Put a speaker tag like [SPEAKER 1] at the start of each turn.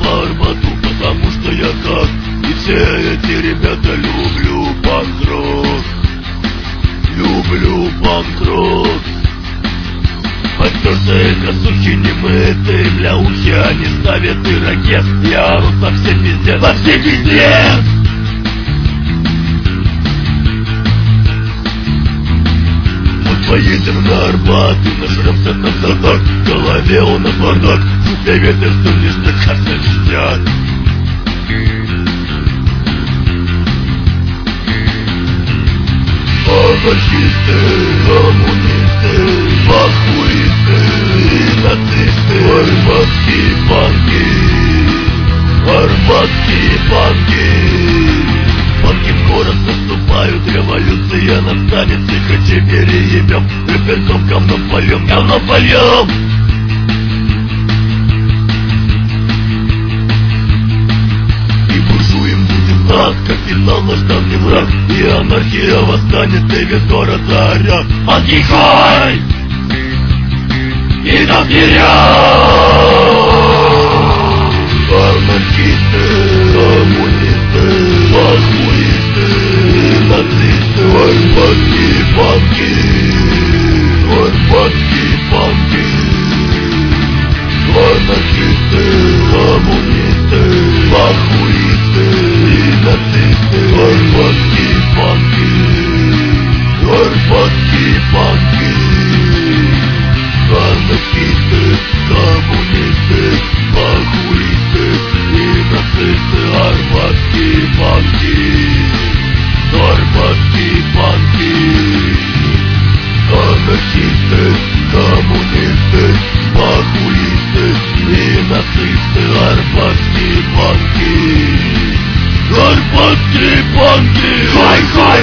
[SPEAKER 1] Арбату, потому что я как и все эти ребята люблю панк-рок. Люблю панк-рок. Потёртые косухи немытые, бля, ухи они ставят и ракет. Я ору совсем пиздец, совсем пиздец. Поедем на Арбат и нажремся на задак. В голове у нас бардак. Сука, ветер, что лишь на карте листят. Анархисты, коммунисты, бахуисты и нацисты. Арбатские панки, арбатские панки. Панки в город наступают, революция настанет. Тихо тебе ебем, репентом говном польем, говном польем. И буржуем будем нас, капитал наш там не враг. И анархия восстанет, и весь город заорет. Панки хай! И до анархисты, коммунисты, бахуисты, нацисты, арбатские панки, арбатские панки, анархисты, коммунисты, бахуисты, нацисты, арбатские панки, арбатские панки, анархисты, коммунисты, бахуисты и нацисты, арбатские панки, арбатские панки, анархисты, коммунисты, бахуисты и нацисты, арбатские панки, арбатские панки, хай-хай!